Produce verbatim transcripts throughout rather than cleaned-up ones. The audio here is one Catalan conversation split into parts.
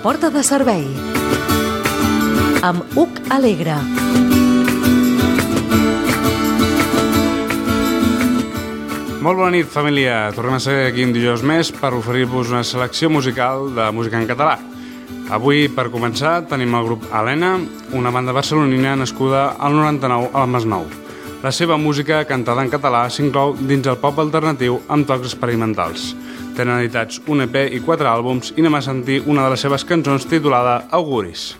porta de servei amb Hug Alegre. Molt bona nit, família. Tornem a ser aquí un dijous més per oferir-vos una selecció musical de música en català. Avui, per començar, tenim el grup Helena, una banda barcelonina nascuda al noranta-nou al Masnou. La seva música, cantada en català, s'inclou dins el pop alternatiu amb tocs experimentals. Tenen editats un E P i quatre àlbums i anem a sentir una de les seves cançons titulada Auguris.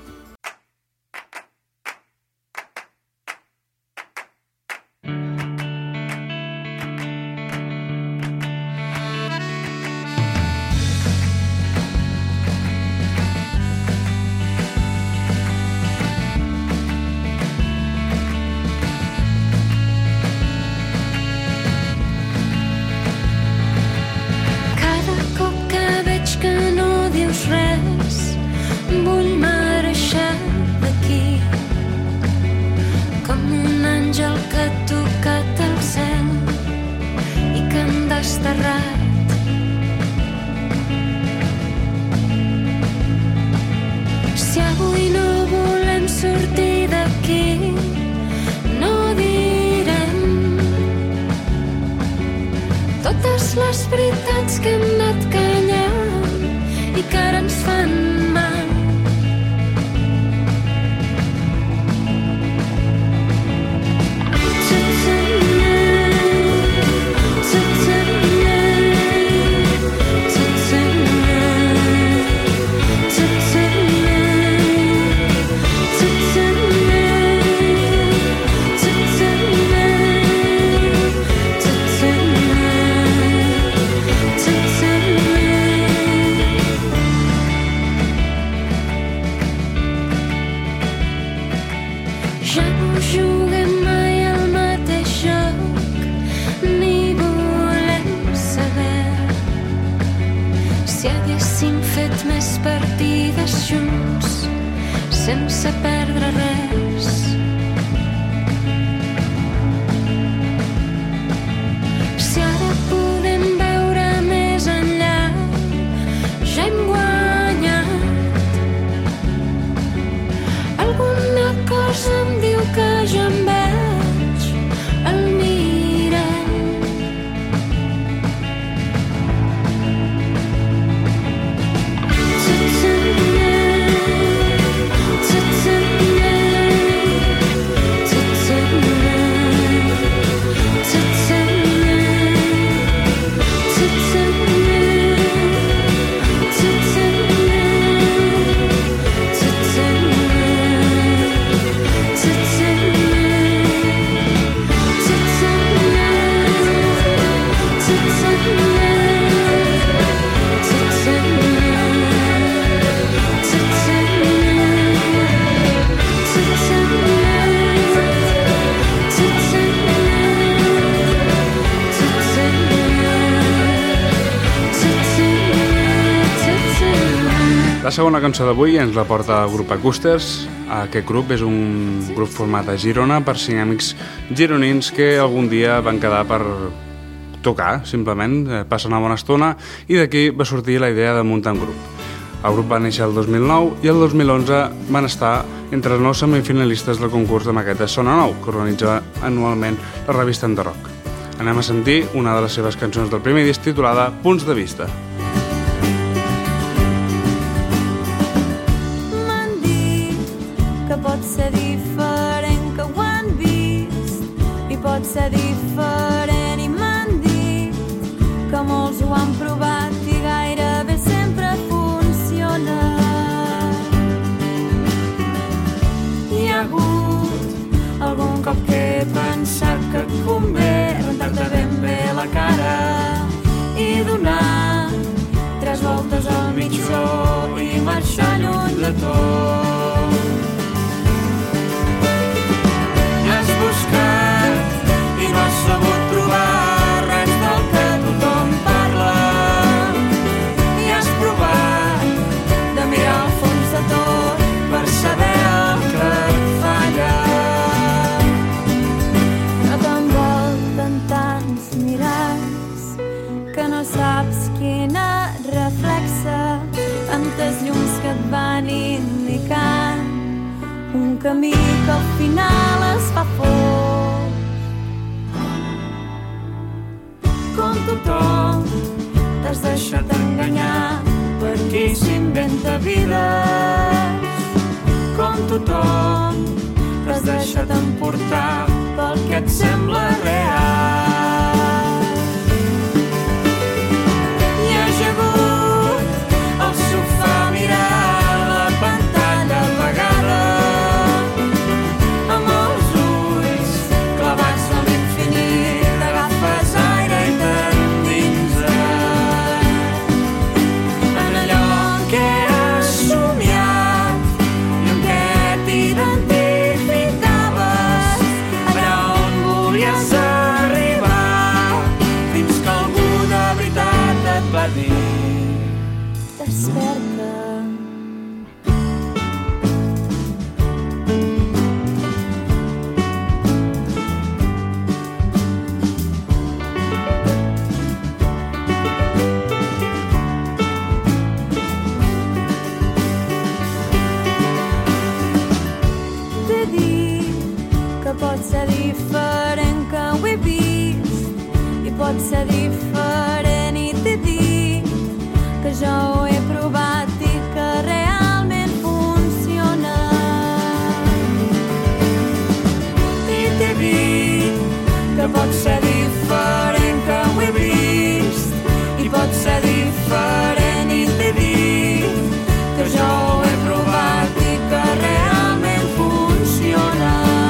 Les veritats que hem anat callant i que ara ens fan mal. Sense perdre res. Si ara podem veure més enllà, ja hem guanyat. Alguna cosa em diu que ja em veig al mirall. La segona cançó d'avui ens la porta el grup Acústers. Aquest grup és un grup format a Girona per cinc amics gironins que algun dia van quedar per tocar, simplement, passar una bona estona, i d'aquí va sortir la idea de muntar un grup. El grup va néixer el dos mil nou i el dos mil onze van estar entre els nou semifinalistes del concurs de maquetes Sona Nou, que organitza anualment la revista Enderrock. Anem a sentir una de les seves cançons del primer disc titulada Punts de Vista. Pot ser diferent, que ho han vist i pot ser diferent i m'han dit que molts ho han provat i gairebé sempre funciona. Hi ha hagut algun cop que he pensat que convé rentar-te ben bé la cara i donar tres voltes al mitjó i marxar lluny de tot. Buscat i no has sabut trobar res del que tothom parla i has provat de mirar al fons de tot per saber el que et falla. No t'envolten tants miralls que no saps quina reflexa tantes llums que et van camí que al final es fa fort. Com tothom, t'has deixat enganyar per qui s'inventa vides. Com tothom, t'has deixat emportar pel que et sembla real. I has hagut al sofà mirar la pantalla apagada amb els ulls clavats a l'infinit. Agafes aire i t'endinses en allò que has somiat i en què t'identificaves, allà on volies arribar, fins que algú de veritat et va dir: desperta. T'he dit que pot ser diferent, que ho he vist i pot ser diferent, i t'he dit que jo ho he provat i que realment funciona. I t'he dit que pot ser diferent, que ho he vist i pot ser diferent, i t'he dit que jo ho he provat i que realment funciona.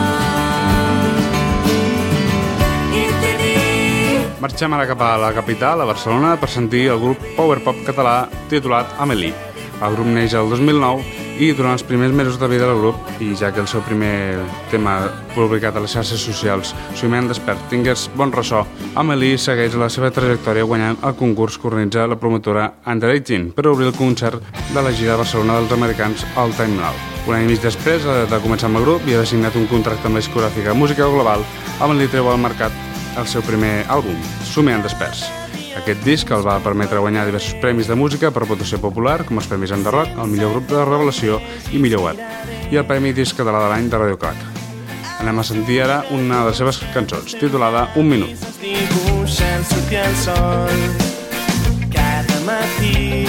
I t'he dit... Marxem ara cap a la capital, a Barcelona, per sentir el grup power pop català titulat Amélie. El grup neix el dos mil nou i durant els primers mesos de vida del grup, i ja que el seu primer tema publicat a les xarxes socials, Somiant despert, tingués bon ressò, Amélie segueix la seva trajectòria guanyant el concurs que organitza la promotora Under divuit per obrir el concert de la gira de Barcelona dels americans All Time Now. Un any i mig després de començar amb el grup i haver signat un contracte amb la discogràfica Música Global, Amélie treu al mercat el seu primer àlbum, Somiant desperts. Aquest disc el va permetre guanyar diversos premis de música per votació popular, com els premis Under Rock, el millor grup de revelació i millor web, i el premi disc català de l'any de Radio Crack. Anem a sentir ara una de les seves cançons, titulada Un minut. Dibuixant sortir el sol cada matí.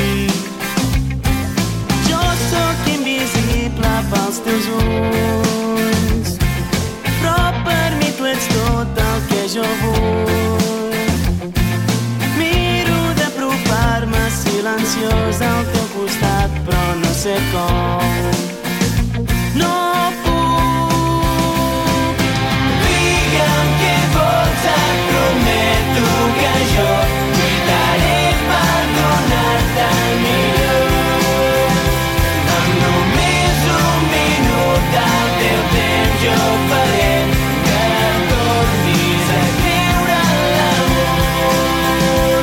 Jo sóc invisible pels teus ulls, però per mi tu ets tot el que jo vull. Miro d'apropar-me silenciós al teu costat, però no sé com. No puc. Digue'm què vols, et prometo que jo lluitaré per donar-te el millor. Amb només un minut del teu temps jo faré que tornis a creure en l'amor.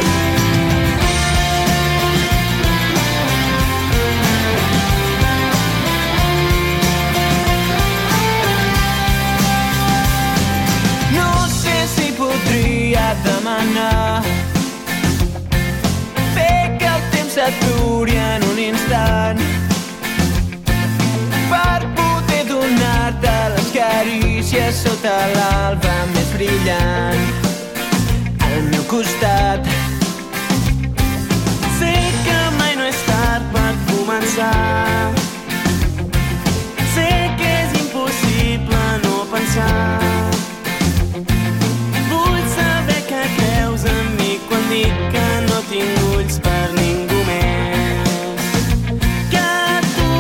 No sé si podria demanar fer que el temps s'aturi en un instant per poder donar-te les carícies sota l'alba més brillant al meu costat. Sé que mai no és tard per començar, sé que és impossible no pensar. Vull saber que creus en mi quan dic que no tinc ulls per ningú més que tu.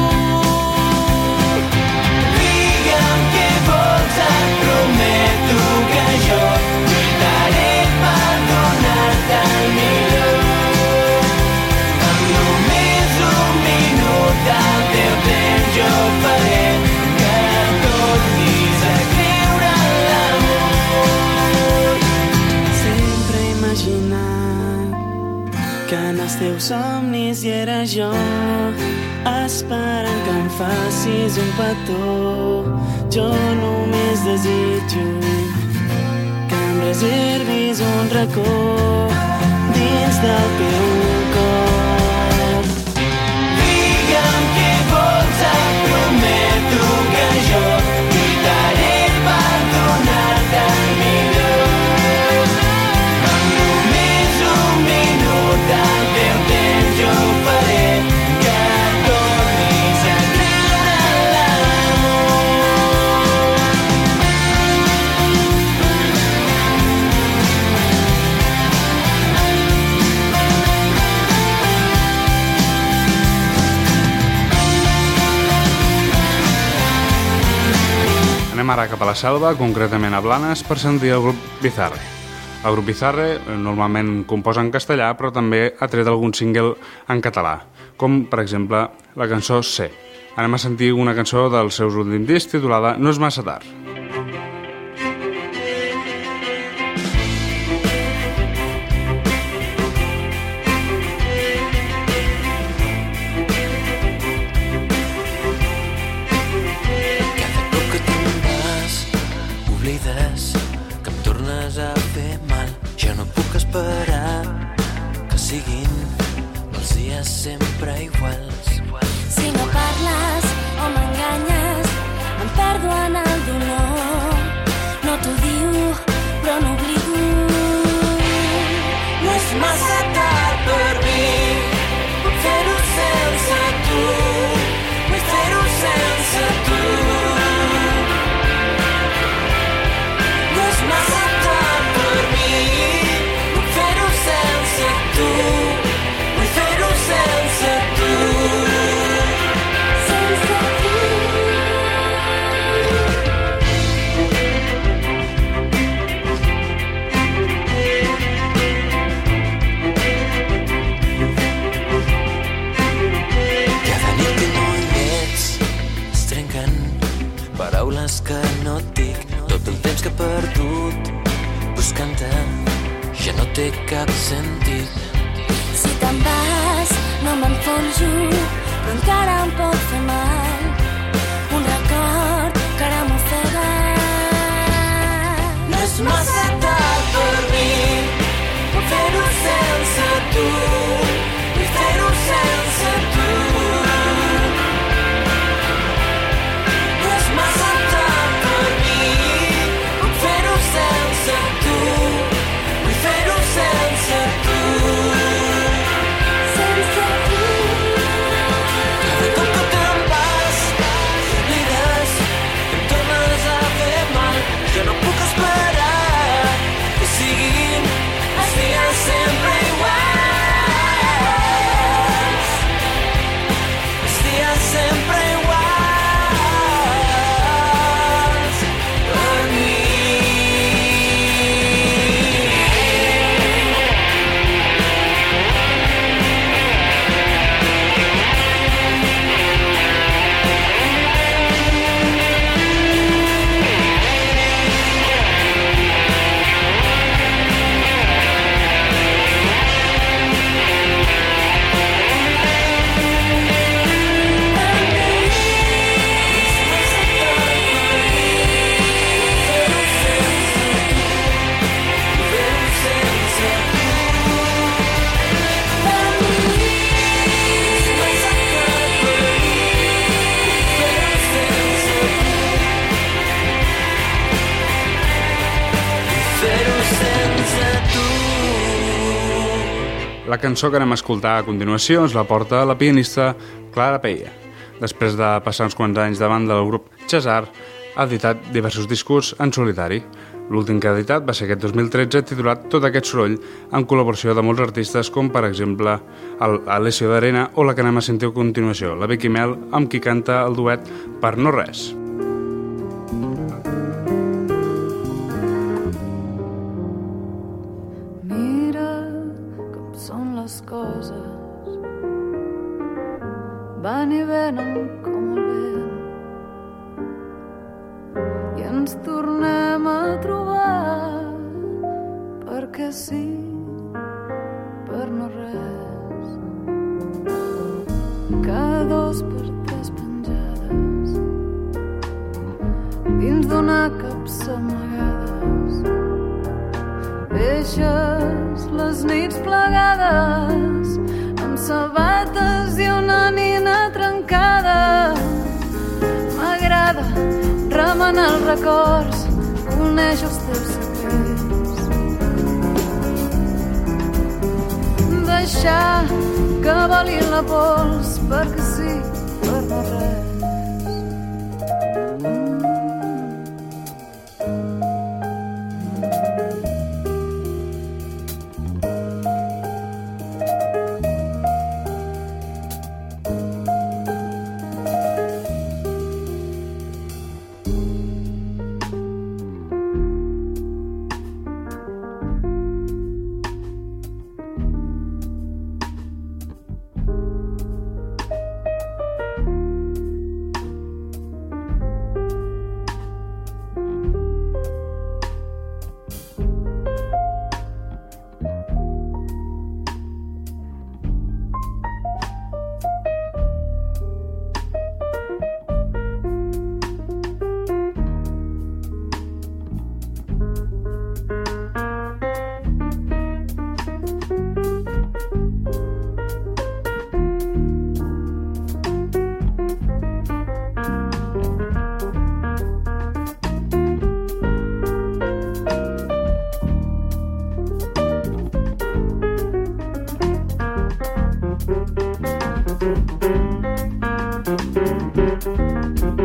Digue'm què vols, et prometo que jo lluitaré per donar-te el millor. Amb només un minut del teu temps jo faré que tornis a creure en l'amor. Sempre he imaginat que en els teus somnis hi era jo, esperant que em facis un petó. Jo només desitjo que em reservis un racó dins del teu cor. Digue'm què vols, et prometo que jo Anem ara cap a la Selva, concretament a Blanes, per sentir el grup Bizarre. El grup Bizarre normalment composa en castellà, però també ha tret algun single en català, com per exemple la cançó C. Anem a sentir una cançó dels seus últims discs titulada No és massa tard. Sempre iguals. Si no parles o m'enganyes, em perdo en el dolor. No t'ho diu, però n'oblido. No és massa tard per mi, puc fer-ho sense tu, vull fer-ho sense tu. No és massa tard per mi, puc fer-ho sense tu, vull fer-ho sense tu. Sense tu. Cada nit tinc moviments, es trenquen paraules que no et dic. Tot el temps que he perdut buscant-te ja no té cap sentit. Si te'n vas, no m'enfonso, però encara em pot fer mal. Un record que ara m'ofega. No és massa tard per mi, puc fer-ho sense tu, vull fer-ho sense tu. No és massa tard per mi, puc fer-ho sense tu, vull fer-ho sense tu. Sense tu. Cada cop que te'n vas, t'oblides, em tornes a fer mal. Jo no puc esperar que siguin els dies sempre iguals. Els dies sempre iguals per mi. La cançó que anem a escoltar a continuació ens la porta la pianista Clara Peia. Després de passar uns quants anys davant del grup Cesar, ha editat diversos discos en solitari. L'últim que ha editat va ser aquest dos mil tretze, titulat Tot aquest soroll, en col·laboració de molts artistes com, per exemple, el Alessio d'Arena o la que anem a sentir a continuació, la Vicky Mel, amb qui canta el duet Per no res. Coses van i venen com el vent i ens tornem a trobar perquè sí, per no res. Cada dos per tres penjades dins d'una capsa amagades, deixes les nits plegades amb sabates i una nina trencada. M'agrada remenar els records, conèixer els teus secrets, deixar que voli la pols perquè sí, per no res.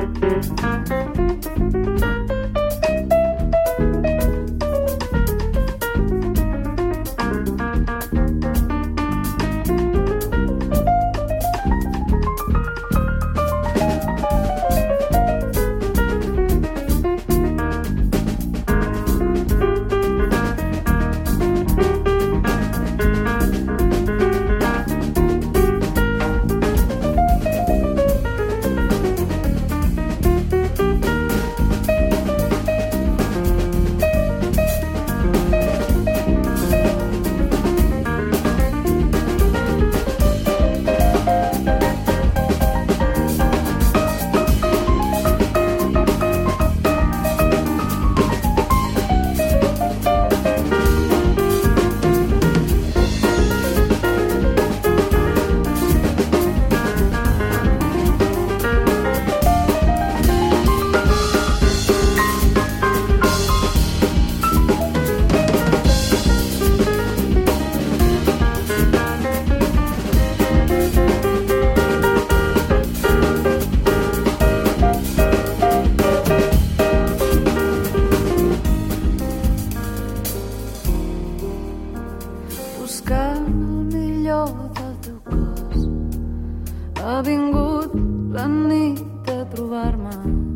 Ha vingut la nit a trobar-me.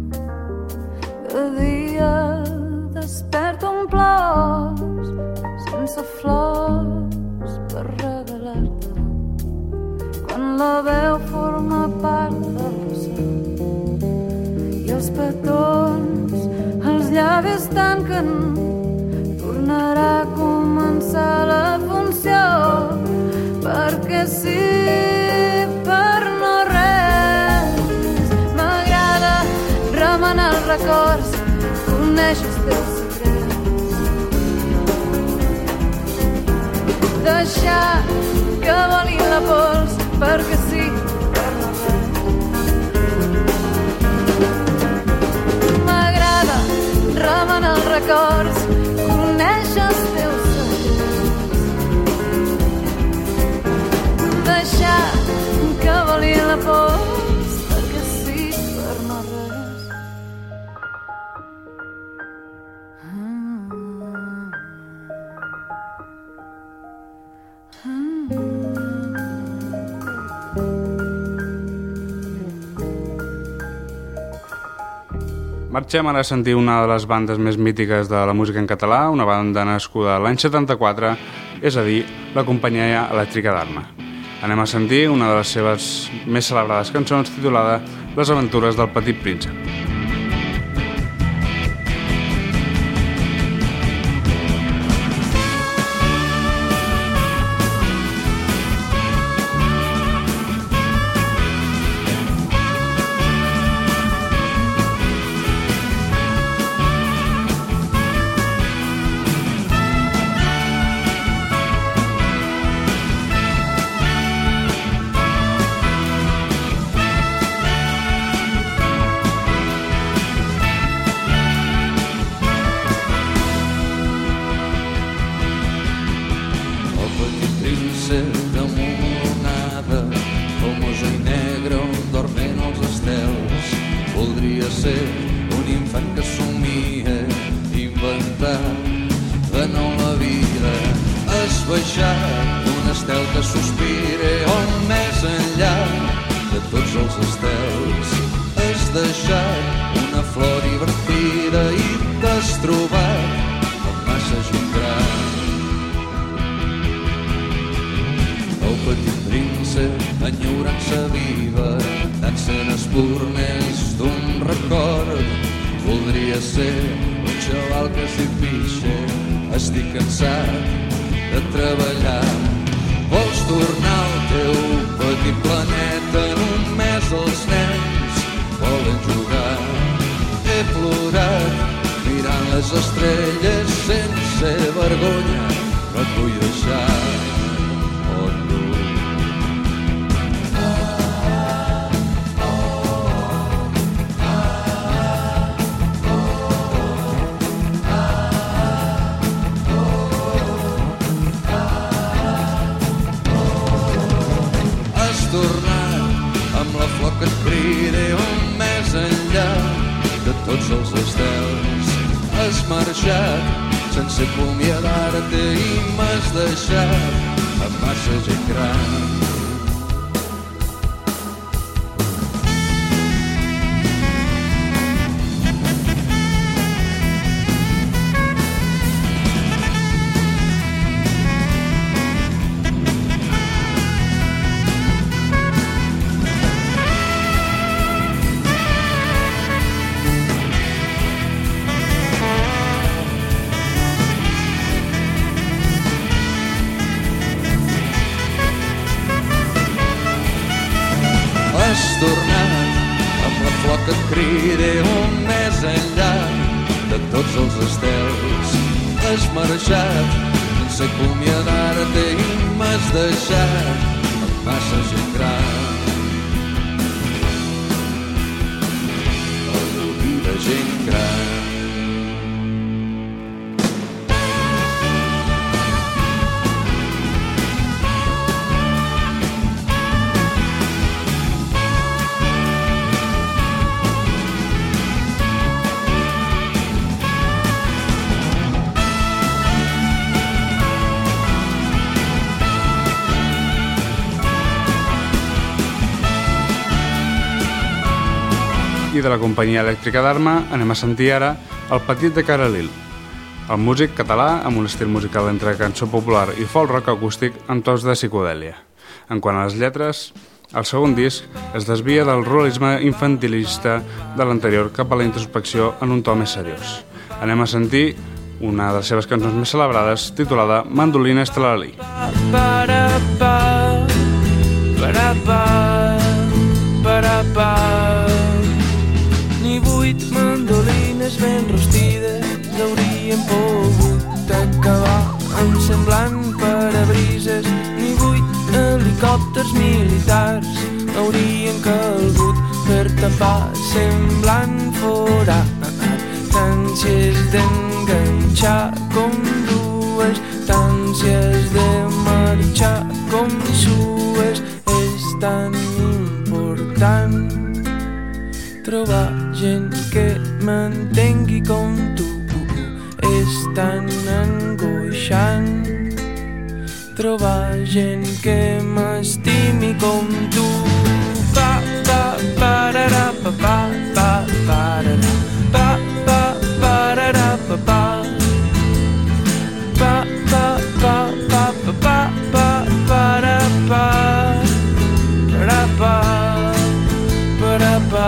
De dia desperto amb plors, sense flors per regalar-te. Quan la veu forma part del passat i els petons, els llavis tanquen, tornarà a començar la funció, perquè sí, per no res. M'agrada remenar els records, conèixer els teus secrets, deixar que voli la pols, perquè sí, per no res. M'agrada remenar els records, conèixer els teus secrets, deixar que voli la pols, perquè sí, per no res. Marxem ara a sentir una de les bandes més mítiques de la música en català, una banda nascuda l'any setanta-quatre, és a dir, la Companyia Elèctrica d'Arma. Anem a sentir una de les seves més celebrades cançons titulada Les aventures del petit príncep. Amb la flor que et crida on més enllà, tots els estels. Has marxat sense acomiadar-te i m'has deixat amb massa gent gran. Has tornat amb la flor que et crida un més enllà de tots els estels. Has marxat sense acomiadar-te i m'has deixat amb massa gent gran. Algú de gent gran. I de la companyia elèctrica d'Arma anem a sentir ara El petit de Caralil, el músic català amb un estil musical entre cançó popular i folk rock acústic amb tos de psicodèlia. En quant a les lletres, el segon disc es desvia del realisme infantilista de l'anterior cap a la introspecció en un to més seriós. Anem a sentir una de les seves cançons més celebrades titulada Mandolina Estelalí. Parapà, parapà, parapà. Ni vuit mandolines ben rostides haurien pogut acabar amb semblant parabrises. Ni vuit helicòpters militars haurien calgut per tapar semblant forat. Tant si és d'enganxar com dues, tant si és de marxar com sues. És tan important trobar gent que m'entengui com tu. És tan angoixant trobar gent que m'estimi com tu. Pa, pa, pararà, pa, pa, pa, pararà, pa, pa, pararà, pa, pa, pa, pa, pa, pa, pa, pa, pa, para, pa, para, pa, para, pa.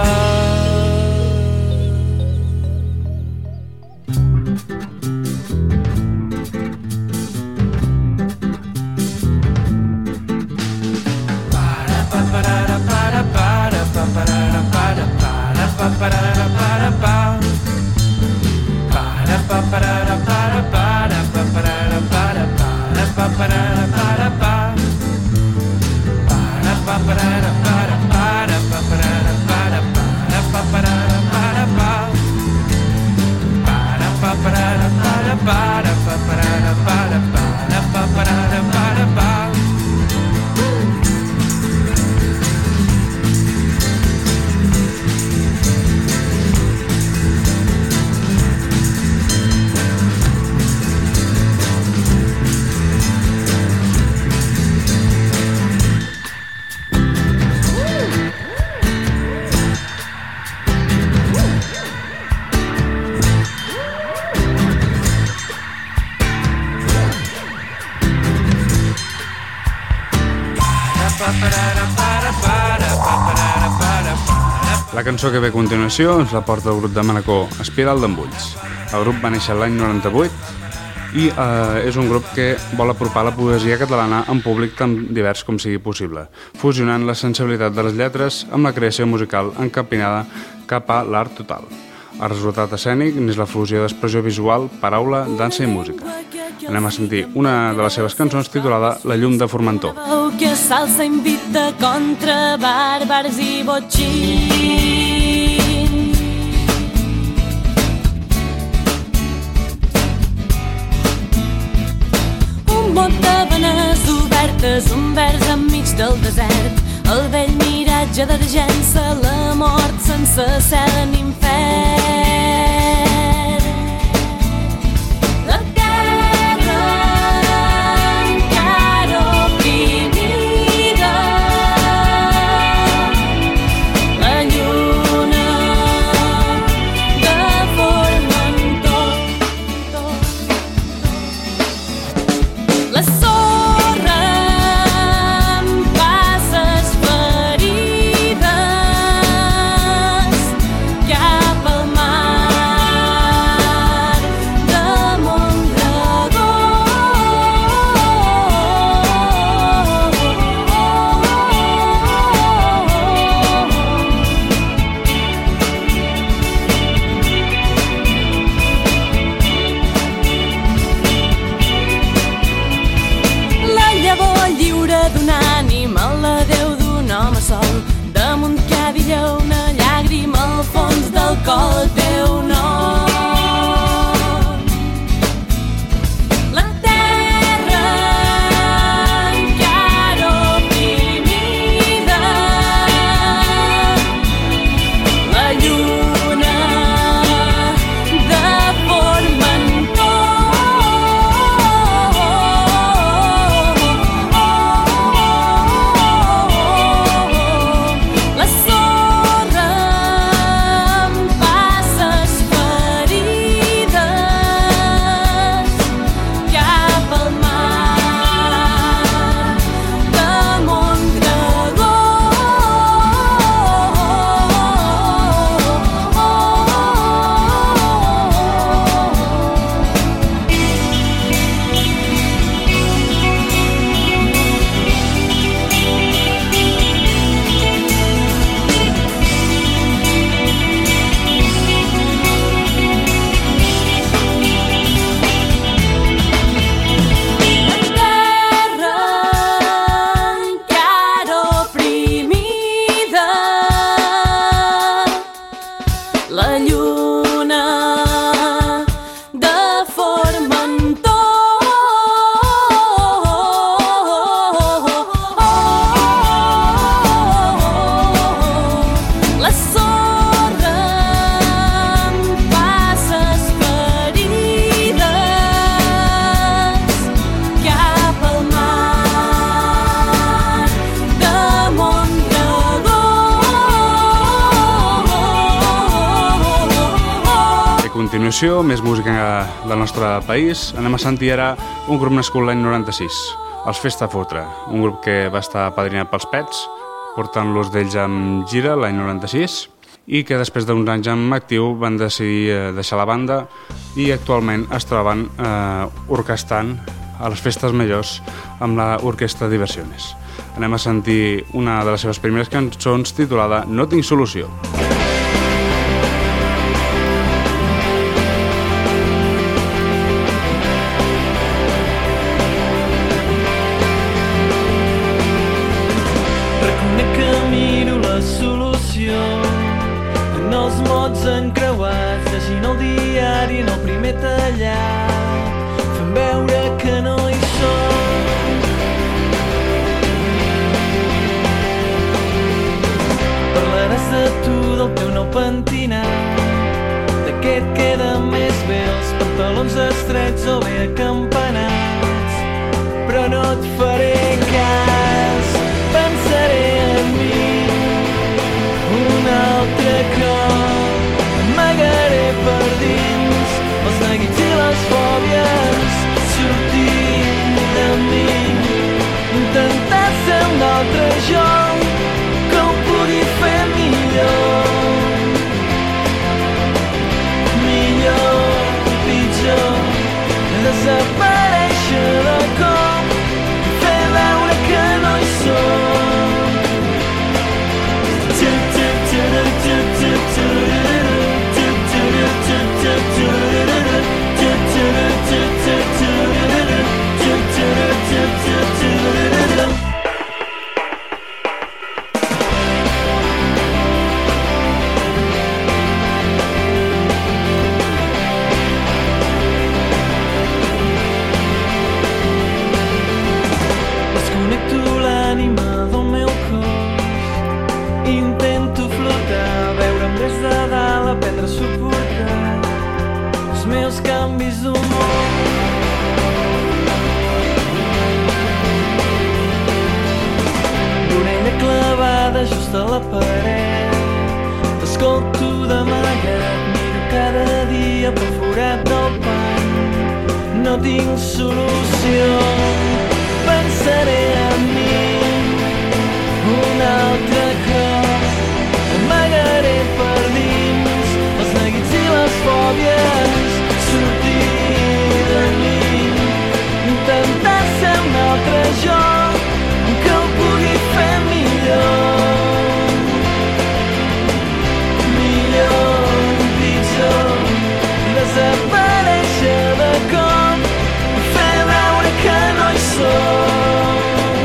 La cançó que ve a continuació ens la porta el grup de Manacor, Espiral d'Embulls. El grup va néixer l'any noranta-vuit i eh, és un grup que vol apropar la poesia catalana en públic tan divers com sigui possible, fusionant la sensibilitat de les lletres amb la creació musical encapinada cap a l'art total. El resultat escènic n'és la fusió d'expressió visual, paraula, dansa i música. Anem a sentir una de les seves cançons titulada La llum de Formentor. Que salsa invita contra bàrbars i botxins. Un bot de venes obertes, un vers enmig del desert, el vell miratge d'argent, la mort sense cel ni infern. cerca el teu nom. La terra encara oprimida, la lluna de Formentor. La sorra amb passes ferides cap al mar de Mondragó. La terra encara oprimida, la lluna de Formentor. La sorra amb passes ferides cap al mar de Mondragó. A continuació, més música del nostre país. Anem a sentir ara un grup nascut l'any noranta-sis, els Festa Fotre, un grup que va estar apadrinat pels Pets, portant-los d'ells amb gira l'any noranta-sis, i que després d'uns anys en actiu van decidir eh, deixar la banda i actualment es troben eh, orquestant a les festes majors amb l'Orquestra Diversiones. Anem a sentir una de les seves primeres cançons titulada No tinc solució. Reconec que miro la solució en els mots encreuats, llegint el diari en el primer tallat, fent veure que no hi som. Parlaràs de tu, del teu nou pentinat, d'aquest queda més bé els pantalons estrets o bé acampanats, però no et faré cas. Pensaré en mi un altre cop, amagaré per dins els neguits i les fòbies, sortint de mi, intentar ser un altre jo que ho pugui fer millor, millor, pitjor, desaparèixer de cop, fer veure que no hi som. Desconnecto l'ànima del meu cos, intento flotar, veure'm des de dalt, aprendre a suportar els meus canvis d'humor. L'orella clavada just a la paret, t'escolto d'amagat, miro cada dia pel forat del pany, no tinc solució. Pensaré en mi un altre cop, amagaré per dins els neguits i les fòbies, sortir de mi, intentar ser un altre jo que ho pugui fer millor, millor, pitjor, desaparèixer de cop, fer veure que no hi som.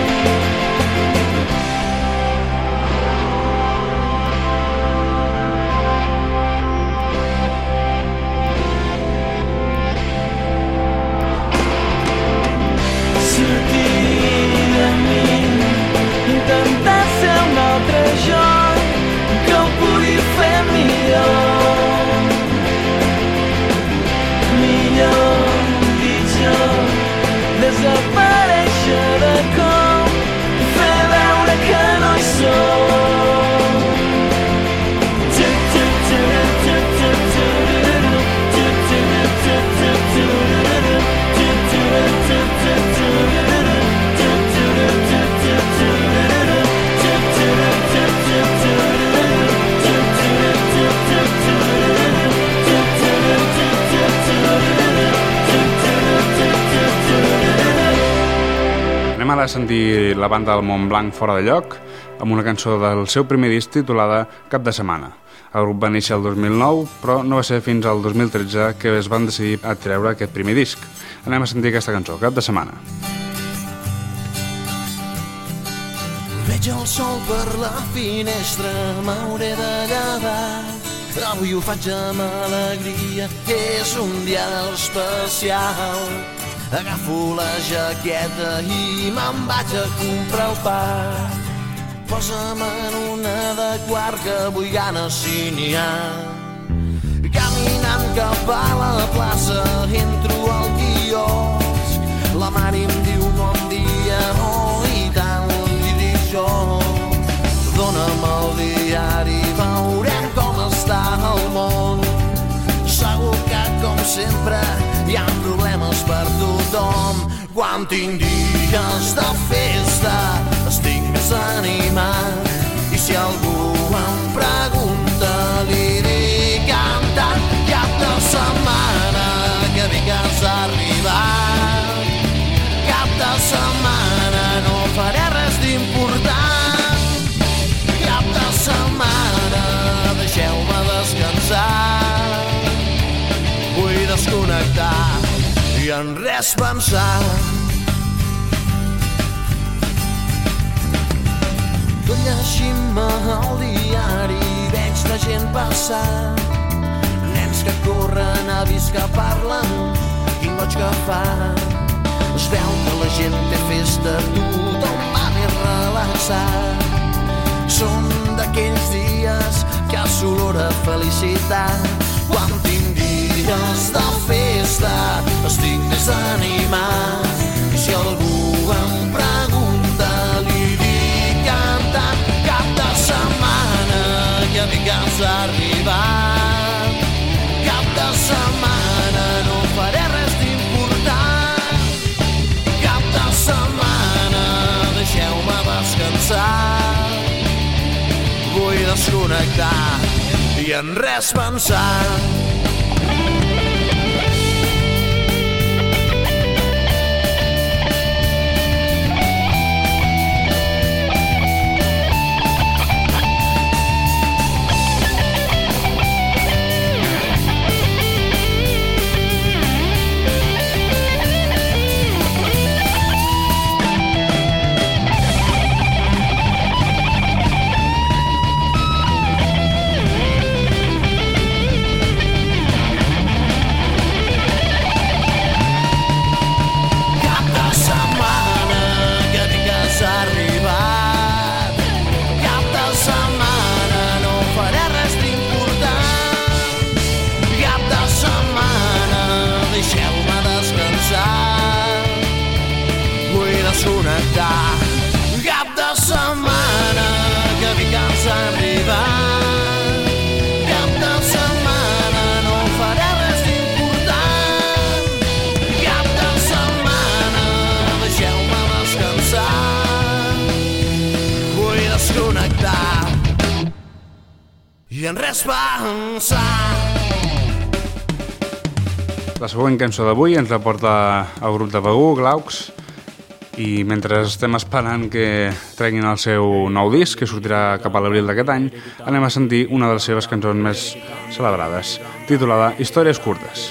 ara a sentir la banda del Montblanc Fora de lloc amb una cançó del seu primer disc titulada Cap de setmana. El grup va néixer el dos mil nou, però no va ser fins al dos mil tretze que es van decidir a treure aquest primer disc. Anem a sentir aquesta cançó, Cap de setmana. Veig el sol per la finestra, m'hauré de llevar. Avui ho faig amb alegria, és un dia especial. Agafo la jaqueta i me'n vaig a comprar el pa. Posa'm en una de quart que avui gana si n'hi ha. Caminant cap a la plaça entro al quiosc. La Mari em diu bon dia, oh i tant, li dic jo. Dóna'm el diari, veurem com està el món. Segur que, com sempre, hi ha problemes per tothom. Quan tinc dies de festa, estic més animat. I si algú em pregunta, li dic cantant. Cap de setmana, que bé que has arribat. Cap de setmana, no faré res d'important. Cap de setmana, deixeu-me descansar. Vull desconnectar i en res pensar. Tot llegint-me el diari veig la gent passar. Nens que corren, avis que parlen, quin goig que fa. Es veu que la gent té festa, tothom va més relaxat. Són d'aquells dies que s'olora felicitat. Quan tinc dies de festa estic més animat. I si algú em pregunta, li dic cantant. Cap de setmana, ja dic que has arribat. Cap de setmana, no faré res d'important. Cap de setmana, deixeu-me descansar. Vull desconnectar i en res pensar. Cap de setmana, que dic que ens ha arribat. Cap de setmana, no faré res d'important. Cap de setmana, deixeu-me descansar. Vull desconnectar i en res pensar. La següent cançó d'avui ens la porta el grup de Begur, Glaucs. I mentre estem esperant que treguin el seu nou disc, que sortirà cap a l'abril d'aquest any, anem a sentir una de les seves cançons més celebrades, titulada Històries curtes.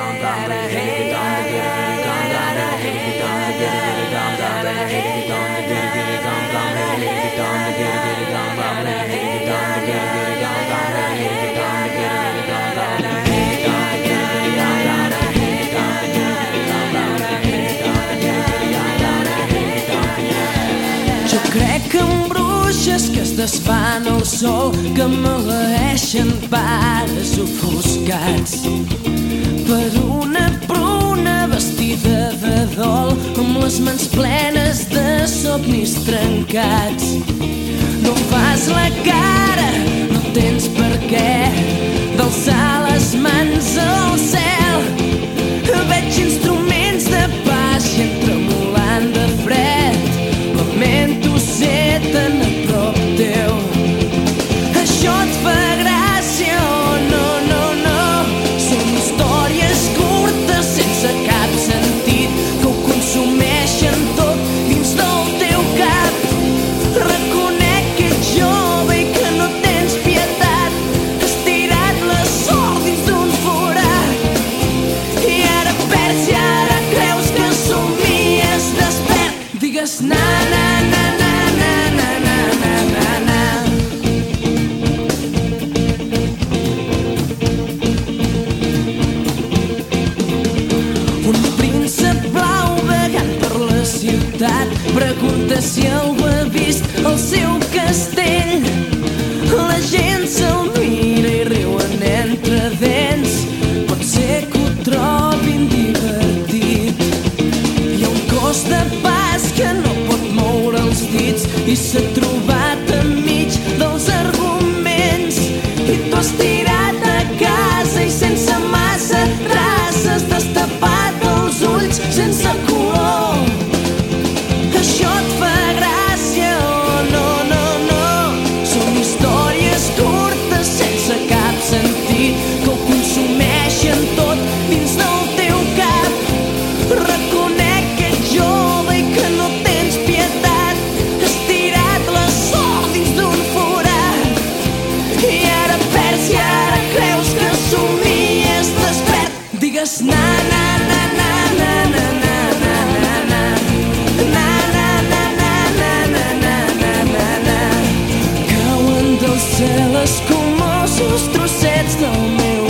Crec en bruixes que es desfan al sol, que maleeixen pares ofuscats per una pruna vestida de dol, amb les mans plenes de somnis trencats. No fas la cara, no tens per què d'alçar les mans al cel. Veig instruments de pas i entremolant de fred. Lamento ser tan a prop teu. Això et fa gràcia, oh no, no, no. Són històries curtes sense cap sentit que ho consumeixen tot dins del pregunta si algú ha vist el seu castell. La gent se'l mira i riuen entre dents. Pot ser que ho trobin divertit. Hi ha un cos de pas que no pot moure els dits i s'ha trobat enmig dels arguments. I tu has tirat a casa i sense massa traces, destapat els ulls sense color. Això et fa gràcia o no, no, no? Són històries curtes sense cap sentit que ho consumeixen tot dins del teu cap. Reconec que ets jove i que no tens pietat. Has tirat la sort dins d'un forat i ara perds i ara creus que somies despert. Digues na, na, na, na, na, na, na, na, na, na. Na, na, na, na, na, na, na, na, na, na. Cauen del cel escumosos trossets del meu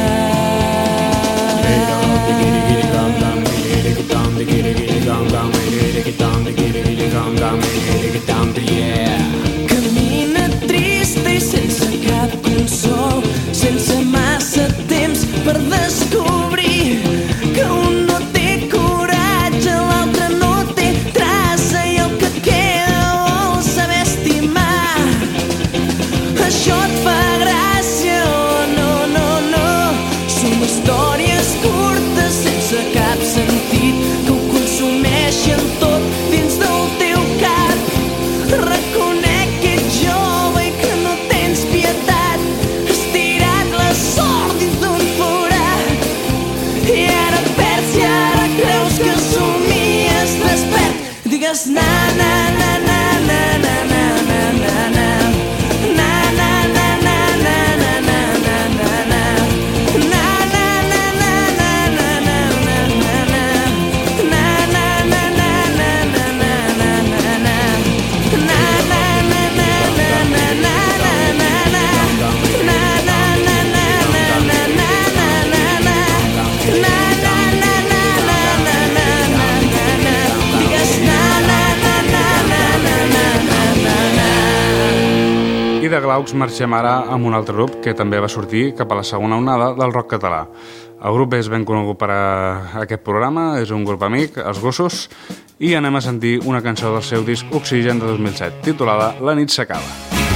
camina trista i sense cap consol, sense massa temps per descobrir que un no té coratge, l'altre no té traça i el que queda vol saber estimar. Això et fa gràcia o no, no, no? Són històries curtes sense cap sentit que ho consumeixen tot dins del teu cap. Reconec que ets jove i que no tens pietat. Has tirat la sort dins d'un forat i ara perds i ara creus que somies despert. Digues na, na, na, na, na, na, na, na, na, na. Na, na, na, na, na, na, na, na, na, na. Na, na, na, na, na, na, na, na, na, na. Na, na, na, na, na, na, na, na, na, na. Na, na, na, na, na, na, na, na, na, na. Na, na, na, na, na, na, na, na, na, na. Na, na, na, na, na, na, na, na, na. Digues na, na, na, na, na, na, na, na, na. I de Glaucs marxem ara amb un altre grup que també va sortir cap a la segona onada del rock català. El grup és ben conegut per a aquest programa, és un grup amic, Els Gossos, i anem a sentir una cançó del seu disc Oxigen de dos mil set, titulada La nit s'acaba.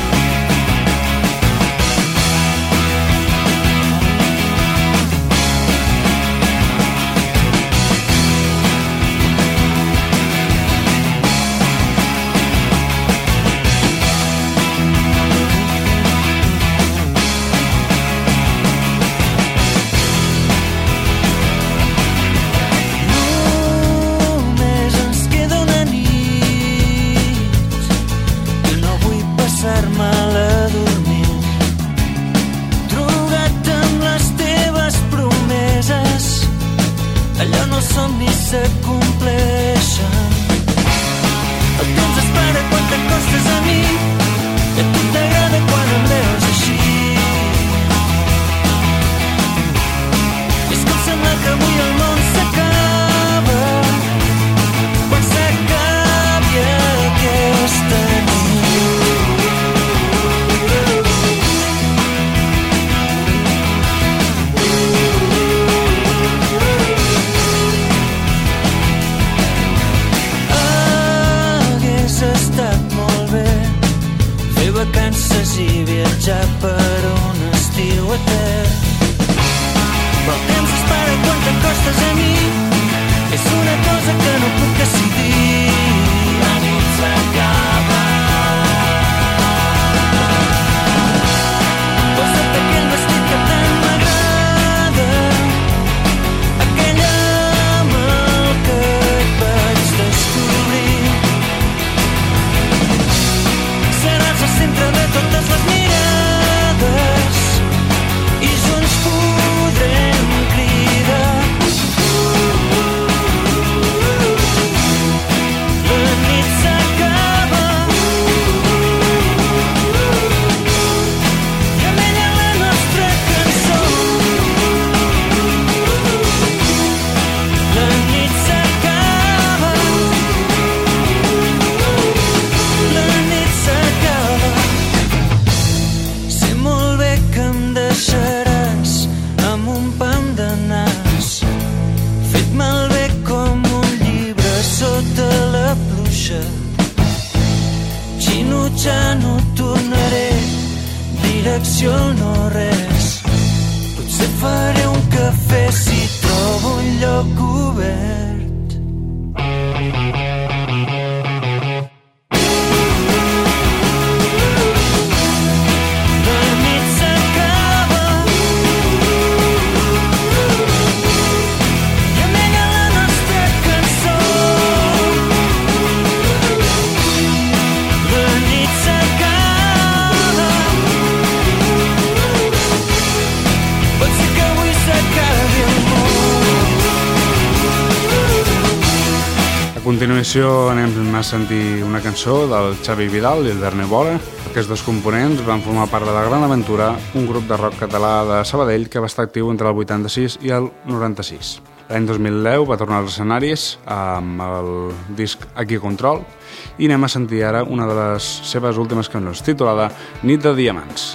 Només ens queda una nit que no vull passar-me-la dormint, drogat amb les teves promeses. Allò no són ni s'acompleixen. El temps espera quan t'acostes a mi i a tu t'agrada quan em veus així. És com sembla que avui el món s'acaba quan s'acabi aquesta nit. Hagués estat molt bé fer vacances i viatjar per un estiu etern. Però el temps espera quan t'acostes a mi. És una cosa que no puc decidir. La nit s'acaba. Posa't aquell vestit que tant m'agrada, aquell amb el que et vaig descobrir. Seràs el centre de totes les mirades i junts podrem cridar. continuació anem a sentir una cançó del Xavi Vidal i el Berni Bola. Aquests dos components van formar part de la Gran Aventura, un grup de rock català de Sabadell que va estar actiu entre el vuitanta-sis i el noranta-sis. L'any dos mil deu va tornar als escenaris amb el disc Aquí Control i anem a sentir ara una de les seves últimes cançons, titulada Nit de Diamants.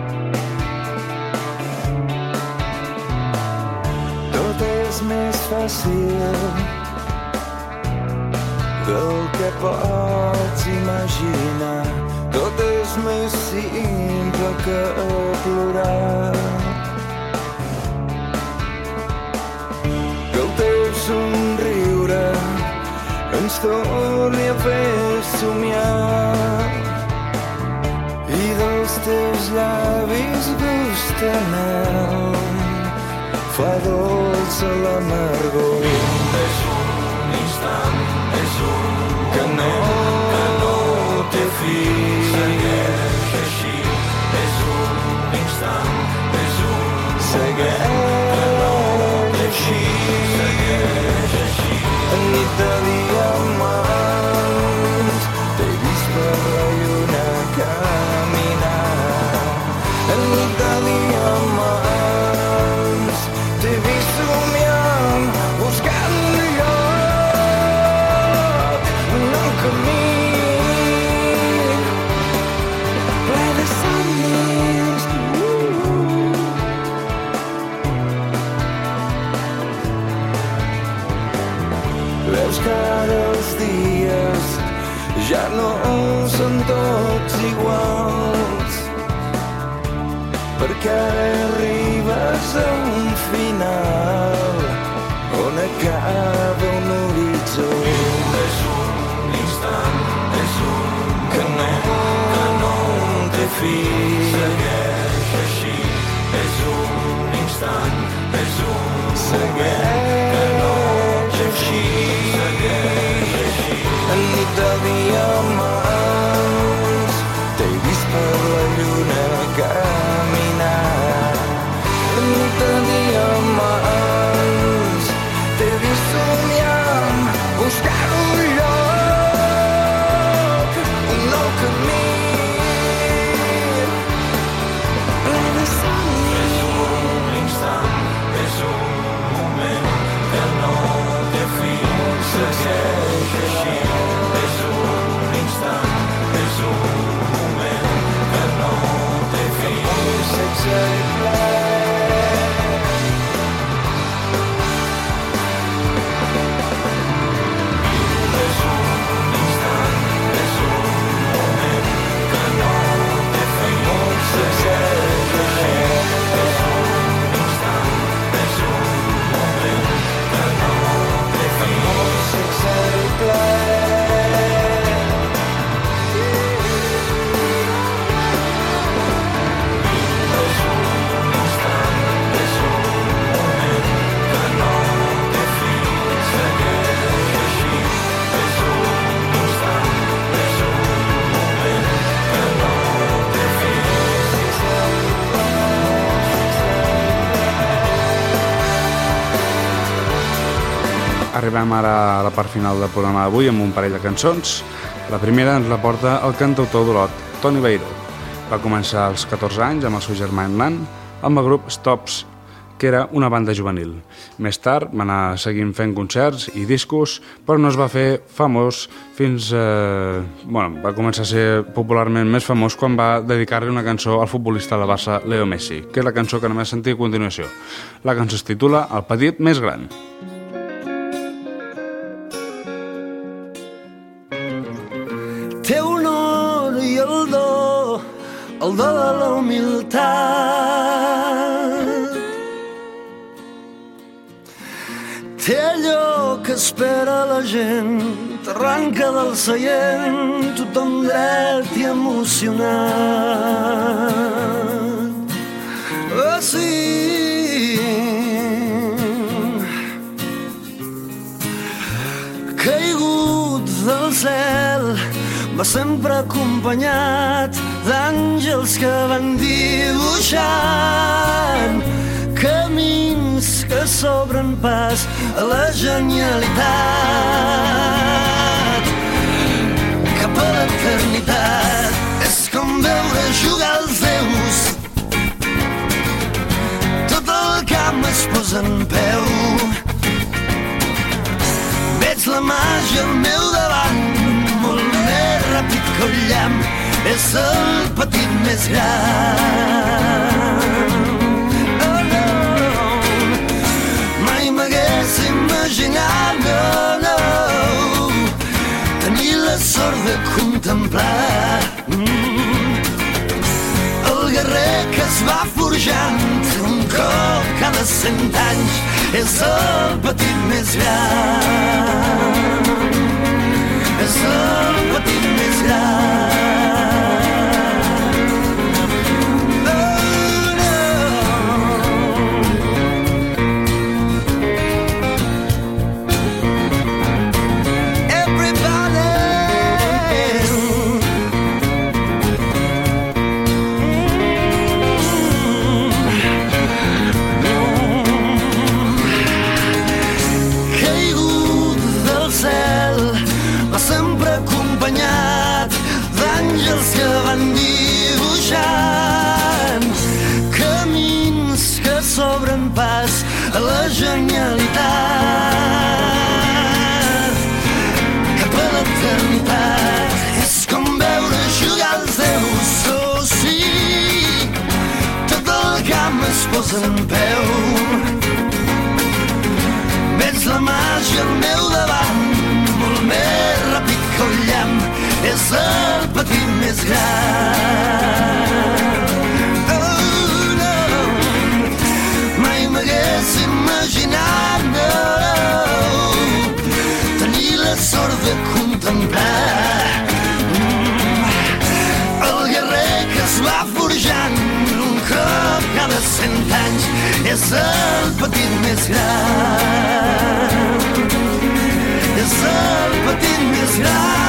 Tot és més fàcil del que pots imaginar. Tot és més simple que plorar. Que el teu somriure ens torni a fer somiar i dels teus llavis gust de mel fa dolça l'amargor. És un instant, és un que no, que no té fi. Segueix així, és un instant, és un segueix així, segueix així. En nit de diamants t'he vist per la lluna caminar. En nit de diamants t'he vist somiant, buscant un lloc, un nou camí ple de somnis. Veus que ara els dies ja no són tots iguals, perquè ara arribes a un final on acaba un horitzó. És un instant, és un que no, que no té fi. Segueix així, és un instant, és un segueix que no té fi. Segueix així. En nit de diamants t'he vist per la lluna caminar. En nit de diamants t'he vist somiant, buscant un lloc, un nou camí ple de somnis. És un instant, és un moment que no té fi. Segueix així, és un instant, és un moment que no té fi. Sexe i plaer. És un instant, és un moment que no té fi. Segueix així, és un instant, és un moment que no té fi. Sexe i plaer. És un instant, és un moment que no té fi. Segueix així, és un instant, és un moment que no té fi. Sexe i Arribem ara a la part final del programa d'avui amb un parell de cançons. La primera ens la porta el cantautor d'Olot, Toni Beiró. Va començar als catorze anys amb el seu germà Enlan amb el grup Stops, que era una banda juvenil. Més tard va anar seguint fent concerts i discos, però no es va fer famós fins... Eh, bueno, va començar a ser popularment més famós quan va dedicar-li una cançó al futbolista de Barça, Leo Messi, que és la cançó que anem a sentir a continuació. La cançó es titula El petit més gran. Té honor i el do, el do de la humilitat. Té allò que espera la gent, t'arranca del seient, tothom dret i emocionat. Oh, sí. Caigut del cel, va sempre acompanyat d'àngels que van dibuixant camins que s'obren pas a la genialitat. Cap a l'eternitat és com veure jugar els déus. Tot el camp es posa en peu. Veig la màgia al meu davant, molt més ràpid que el llamp. És el petit més gran. Oh no, mai m'hagués imaginat, no, no, tenir la sort de contemplar mm, el guerrer que es va forjant un cop cada cent anys. És el petit més gran. És el petit més gran. D'àngels que van dibuixant camins que s'obren pas a la genialitat. Cap a l'eternitat és com veure jugar els déus. Oh sí, tot el camp es posa en peu. Veig la màgia al meu davant, molt més ràpid que el llamp. És el petit més gran. Oh no, mai m'hagués imaginat, no, tenir la sort de contemplar mm, el guerrer que es va forjant un cop cada cent anys. És el petit més gran. És el petit més gran.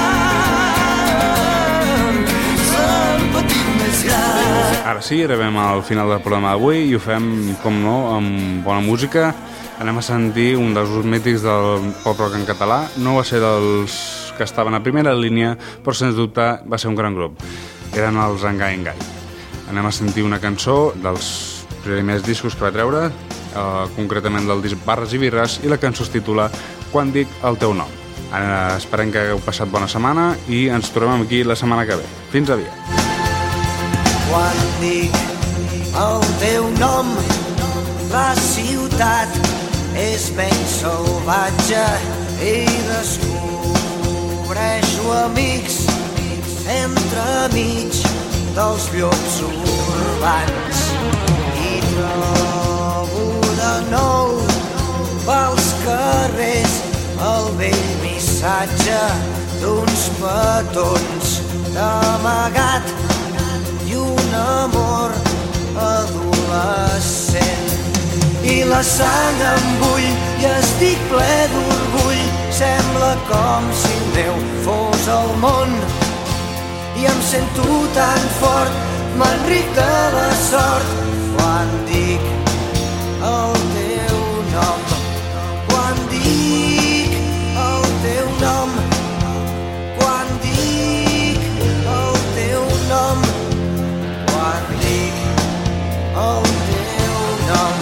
Ara sí, arribem al final del programa d'avui i ho fem, com no, amb bona música. Anem a sentir un dels grups mítics del pop rock en català. No va ser dels que estaven a primera línia, però sens dubte va ser un gran grup. Eren els Engai Engai. Anem a sentir una cançó dels primers discos que va treure, eh, concretament del disc Barres i Birres, i la cançó es titula Quan dic el teu nom. Ara esperem que hagueu passat bona setmana i ens trobem aquí la setmana que ve. Fins aviat. Quan dic el teu nom, la ciutat és menys salvatge i descobreixo amics entremig dels llops urbans i trobo de nou pels carrers el vell missatge d'uns petons d'amagat i un amor adolescent. I la sang em bull i estic ple d'orgull, sembla com si el meu fos el món. I em sento tan fort, m'enric de la sort, quan dic el teu nom. Quan dic el teu nom, quan dic el teu nom, quan dic el teu nom.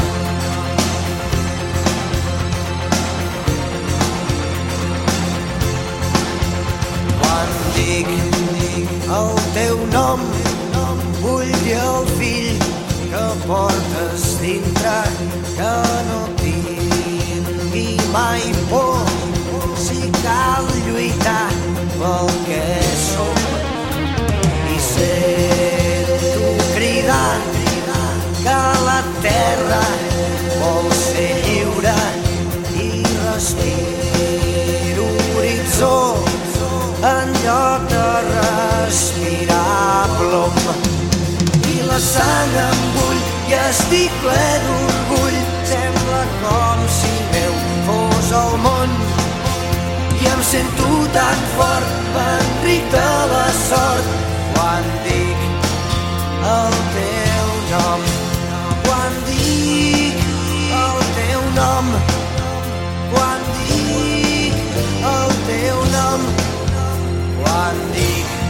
Quan dic el teu nom, vull dir el fill que portes dintre, que no tingui mai por, si cal lluitar pel que som. I sento cridar que la terra vol ser lliure i respiro horitzó en lloc de respirar plom. I la sang em bull i estic ple d'orgull, sembla com si meu fos el món. I em sento tan fort, m'enric de la sort, quan dic el teu nom. Quan dic el teu quan dic